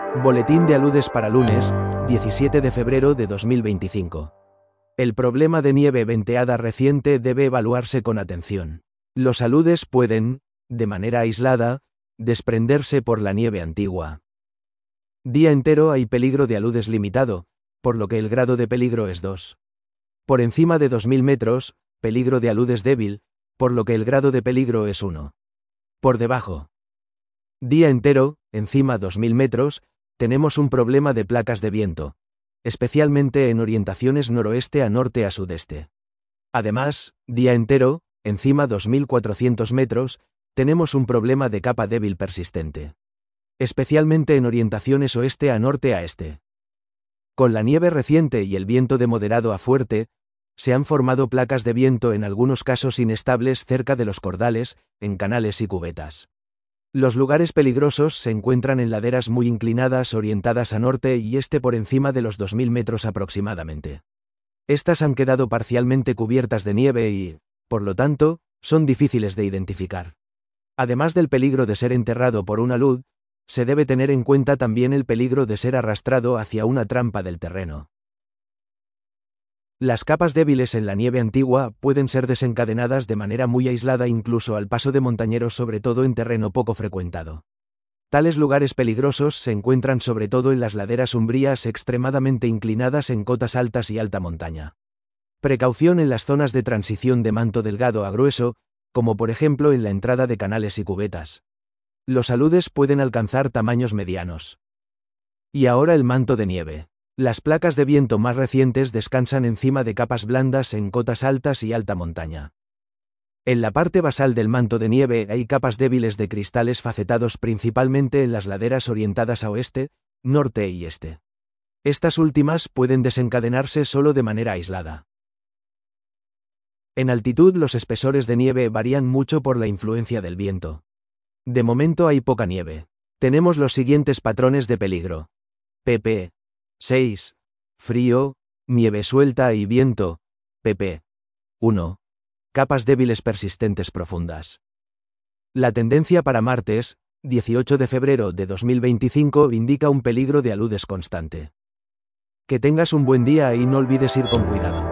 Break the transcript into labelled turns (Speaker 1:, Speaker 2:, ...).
Speaker 1: Boletín de aludes para lunes, 17 de febrero de 2025. El problema de nieve venteada reciente debe evaluarse con atención. Los aludes pueden, de manera aislada, desprenderse por la nieve antigua. Día entero hay peligro de aludes limitado, por lo que el grado de peligro es 2. Por encima de 2000 metros, peligro de aludes débil, por lo que el grado de peligro es 1. Por debajo. Día entero, encima 2000 metros, tenemos un problema de placas de viento, especialmente en orientaciones noroeste a norte a sudeste. Además, día entero, encima 2400 metros, tenemos un problema de capa débil persistente, especialmente en orientaciones oeste a norte a este. Con la nieve reciente y el viento de moderado a fuerte, se han formado placas de viento en algunos casos inestables cerca de los cordales, en canales y cubetas. Los lugares peligrosos se encuentran en laderas muy inclinadas orientadas a norte y este por encima de los 2000 metros aproximadamente. Estas han quedado parcialmente cubiertas de nieve y, por lo tanto, son difíciles de identificar. Además del peligro de ser enterrado por un alud, se debe tener en cuenta también el peligro de ser arrastrado hacia una trampa del terreno. Las capas débiles en la nieve antigua pueden ser desencadenadas de manera muy aislada incluso al paso de montañeros, sobre todo en terreno poco frecuentado. Tales lugares peligrosos se encuentran sobre todo en las laderas umbrías extremadamente inclinadas en cotas altas y alta montaña. Precaución en las zonas de transición de manto delgado a grueso, como por ejemplo en la entrada de canales y cubetas. Los aludes pueden alcanzar tamaños medianos. Y ahora el manto de nieve. Las placas de viento más recientes descansan encima de capas blandas en cotas altas y alta montaña. En la parte basal del manto de nieve hay capas débiles de cristales facetados principalmente en las laderas orientadas a oeste, norte y este. Estas últimas pueden desencadenarse solo de manera aislada. En altitud los espesores de nieve varían mucho por la influencia del viento. De momento hay poca nieve. Tenemos los siguientes patrones de peligro. pp. 6. Frío, nieve suelta y viento. pp. 1. Capas débiles persistentes profundas. La tendencia para martes, 18 de febrero de 2025, indica un peligro de aludes constante. Que tengas un buen día y no olvides ir con cuidado.